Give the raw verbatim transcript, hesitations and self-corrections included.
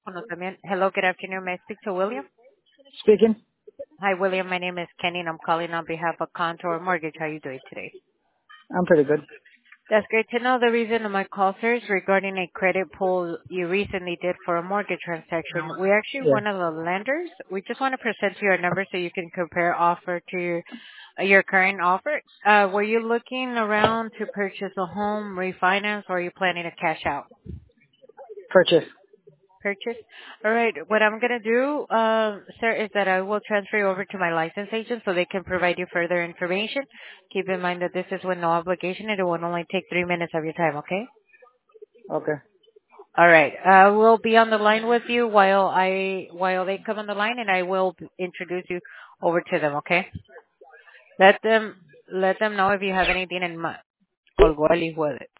teléfono también. Hello, good afternoon. May I speak to William? Speaking. Hi, William. My name is Kenny, and I'm calling on behalf of Contour Mortgage. How are you doing today? I'm pretty good. That's great to know. The reason of my call, sir, is regarding a credit pull you recently did for a mortgage transaction. We're actually Yeah. one of the lenders. We just want to present you our number so you can compare offer to your, uh, your current offer. Uh, were you looking around to purchase a home, refinance, or are you planning to cash out? Purchase. Purchase. All right. What I'm gonna do, um, sir, is that I will transfer you over to my license agent so they can provide you further information. Keep in mind that this is with no obligation and it will only take three minutes of your time. Okay. Okay. All right. I will be on the line with you while I while they come on the line, and I will introduce you over to them. Okay. Let them let them know if you have anything in mind. Colgó el hijo de-